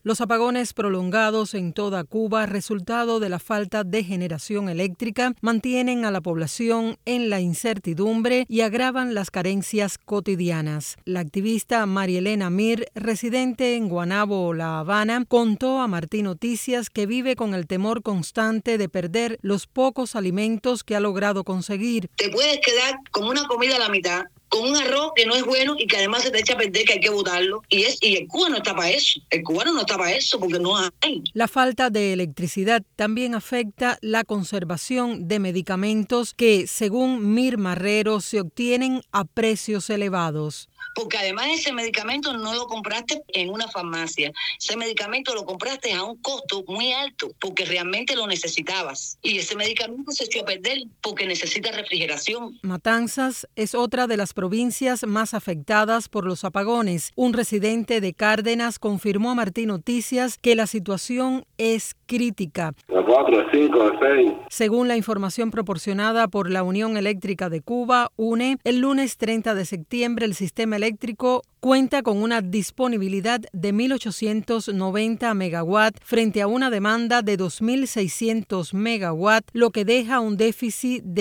Los apagones prolongados en toda Cuba, resultado de la falta de generación eléctrica, mantienen a la población en la incertidumbre y agravan las carencias cotidianas. La activista Marielena Mir, residente en Guaynabo, La Habana, contó a Martí Noticias que vive con el temor constante de perder los pocos alimentos que ha logrado conseguir. Te puedes quedar con una comida a la mitad, con un arroz que no es bueno y que además se te echa a perder, que hay que botarlo. Y el cubano no está para eso. El cubano no está para eso porque no hay. La falta de electricidad también afecta la conservación de medicamentos que, según Mir Marrero, se obtienen a precios elevados. Porque además ese medicamento no lo compraste en una farmacia. Ese medicamento lo compraste a un costo muy alto porque realmente lo necesitabas. Y ese medicamento se echó a perder porque necesita refrigeración. Matanzas es otra de las provincias más afectadas por los apagones. Un residente de Cárdenas confirmó a Martí Noticias que la situación es crítica. De 4, de 5, de 6. Según la información proporcionada por la Unión Eléctrica de Cuba, UNE, el lunes 30 de septiembre el sistema eléctrico cuenta con una disponibilidad de 1.890 megawatts frente a una demanda de 2.600 megawatts, lo que deja un déficit de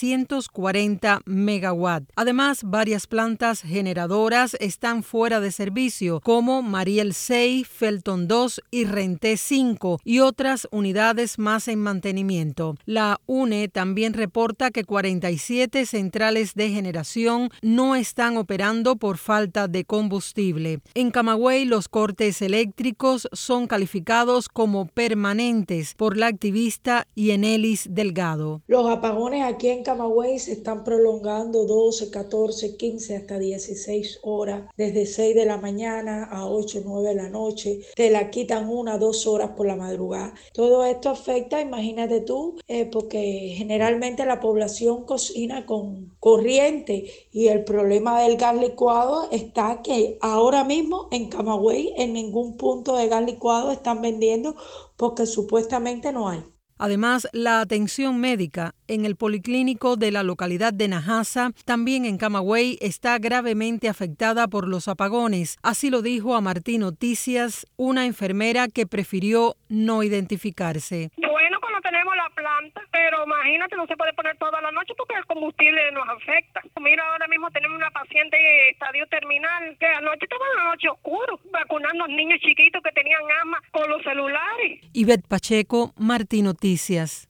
740 megawatts. Además, varias plantas generadoras están fuera de servicio, como Mariel 6, Felton 2 y Renté 5, y otras unidades más en mantenimiento. La UNE también reporta que 47 centrales de generación no están operando por falta de combustible. En Camagüey, los cortes eléctricos son calificados como permanentes por la activista Yenelis Delgado. Los apagones aquí en Camagüey se están prolongando 12, 14, 15 hasta 16 horas, desde 6 de la mañana a 8, 9 de la noche. Te la quitan 1, 2 horas por la madrugada. Todo esto afecta, imagínate tú, porque generalmente la población cocina con corriente y el problema del gas licuado está que ahora mismo en Camagüey en ningún punto de gas licuado están vendiendo porque supuestamente no hay. Además, la atención médica en el policlínico de la localidad de Najasa, también en Camagüey, está gravemente afectada por los apagones. Así lo dijo a Martí Noticias una enfermera que prefirió no identificarse. Bueno, cuando tenemos la planta, pero imagínate, no se puede poner toda la noche porque el combustible nos afecta. Mira, ahora mismo tenemos una paciente en estadio terminal que anoche estaba en la noche oscuro, vacunando a niños chiquitos que tenían asma con los celulares. Ivette Pacheco, Martí Noticias.